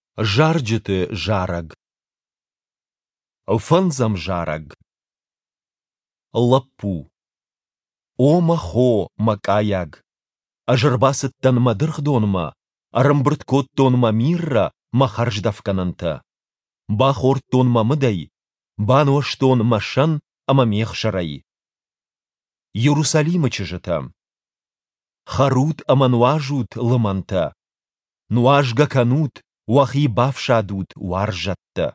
Жарджыты жараг. Фанзам жараг. Лаппу. Омахо макаяг. Ажырбасыттан мадырхдонма, арамбырткоттонма мирра махарждавкананта. Бахортонма мыдай, баноштон машан амамех шарай. Иерусалима чыжыта. Харут амануажут лыманта. Нуажга канут, уахи бавшадут уаржатта.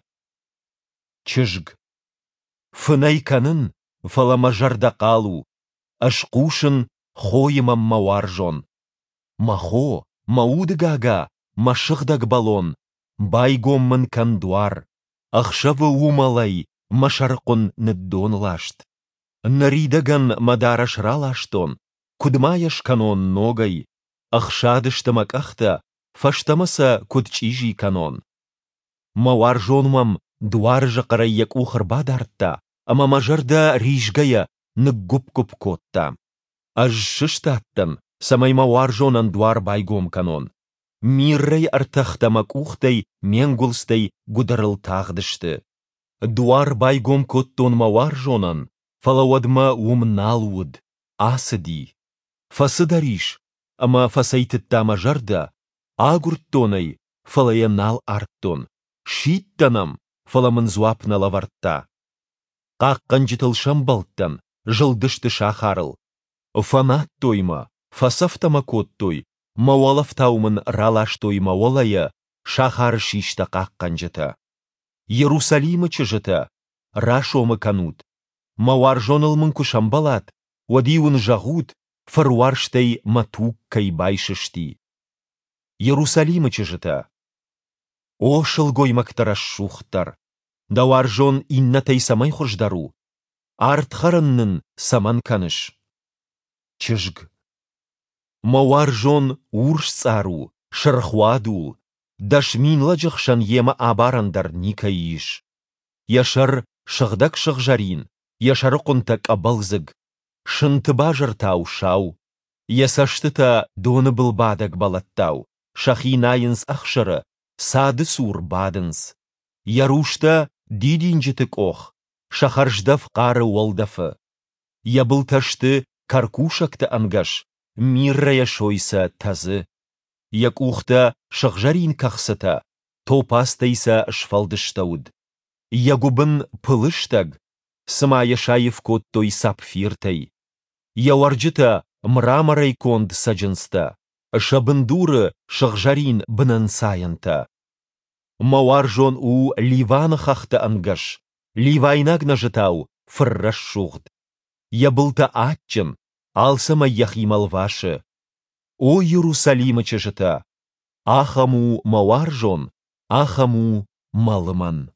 Чыжг. Фынайканын фаламажарда қалу, ашқушын хойымам мауаржон. Махо, маудыгага, машыгдаг балон, байгоммын кандуар, ахшавы умалай, машарқон ніддон лашт. Наридаган мадарашра лаштон, кудмаяш канон ногай, ахшадыштамак ахта, фаштамаса кудчижи канон. Мауаржонмам дуаржа қарайяк ухыр бадарта, ама мажарда рижгая ніггуп-куп котта. Аж шыштаттан, самай мауаржонан дуар байгом канон. Миррей артахтамак ухтай менгулстай гударыл тағдышты. Дуар байгом коттон мауаржонан, фалауадма умналуд, асыди. Фасыдариш, ама фасайтытта мажарда, агурттонай, фалаянал арттон. Шиттанам, фаламын зуапна лавартта. Қаққан жытыл шамбалттан, жылдышты шахарыл. Фанат тойма, фасафтама коттой, мауалафтаумын ралаш тойма олая, шахар шишта қаққан жыта. Иерусалимы чыжыта, рашомы канут. Мауаржонылмын кушамбалат, вадиун жағут, фаруарштай матук кайбайшышти. Иерусалимы чыжыта. Ошыл гоймактараш шухтар. Дауаржон иннатай самай хождару. Артхараннын саман каныш. Чыжг. Мауаржон урш цару, шархуадул. Дашминла жықшан ема абарандар никаиш. Яшар шығдак шықжарин, яшары қонтак абалзыг. Шынтыба жыртау шау. Ясаштыта доны былбадак балаттау. Шахинайынс ақшыры, сады сур бадынс. Ярушта дидинжітік ох, шахарждав қары олдафы. Ябылташты каркушакты ангаш, миррая шойса тазы. Як ухта шахжарин кахсыта, топастайса шфалдыштауд. Ягубын пылыштаг, сымая шайыв коттой сапфиртай. Яуарджыта мраморай конд саджынста, шабындуры шахжарин бынын сайынта. Мауаржон у ливаны хахты ангаш, ливайнаг нажытау фырраш шуғд. Ябылта атчын, алсама яхимал вашы. О Иерусалимы чыжыта, ахаму мауаржон, ахаму малыман.